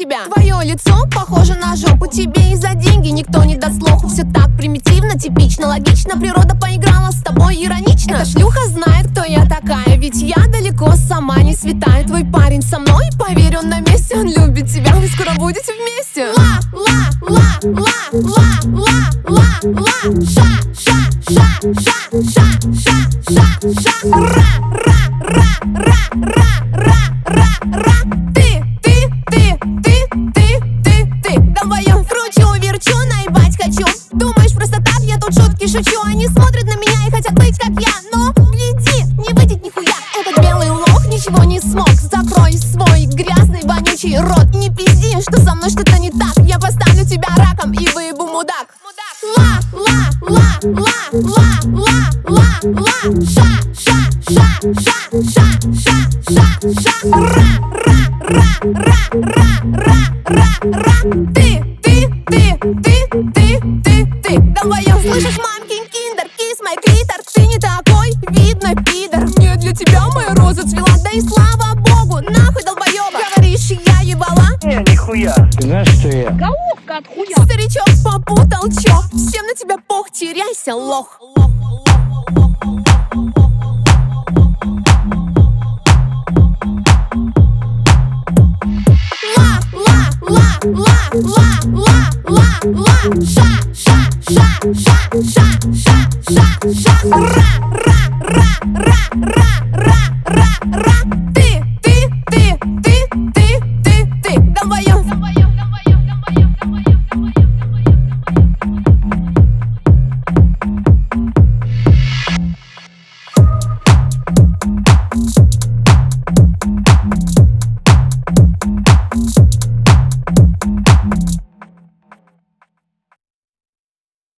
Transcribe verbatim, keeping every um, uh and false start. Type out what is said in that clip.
тебя. Твое лицо похоже на жопу, тебе и за деньги никто не даст лоху. Все так примитивно, типично, логично, природа поиграла с тобой иронично. Эта шлюха знает, кто я такая, ведь я далеко сама не святая. Твой парень со мной, поверь, он на месте, он любит тебя, вы скоро будете вместе. Ла, ла, ла, ла, ла, ла, ла, ла, ша, ша, ша, ша, ша, ша, ша, ша, ра, ра, ра, ра, ра, ра, ра, ра. Ты, ты, ты, ты, ты, ты, ты, долбоёб. Кручу, верчу, наебать хочу. Думаешь, просто так я тут шутки шучу? Они смотрят на меня и хотят быть как я, но гляди, не выйдет нихуя. Этот белый лох ничего не смог. Закрой свой грязный вонючий рот. Не пизди, что со мной что-то не так. Я поставлю тебя раком и выебу мудак. Ла, ла, ла, ла, ла, ла, ла, ла, ша, ша, ша, ша, ша, ша, ша, ша, ра, ра, ра, ра, ра, ра, ра, ра. Ты, ты, ты, ты, ты, ты, ты, долбоёб. Слышишь, мамкин киндер, кис мой клитор. Ты не такой видный пидор. Мне для тебя моя роза цвела, да и слава богу, нахуй долбоёба. Говоришь, я ебала? Не, нихуя. Ты знаешь, что я? Головка от хуя. Старичок попутал чё? Всем на тебя пох, теряйся, лох.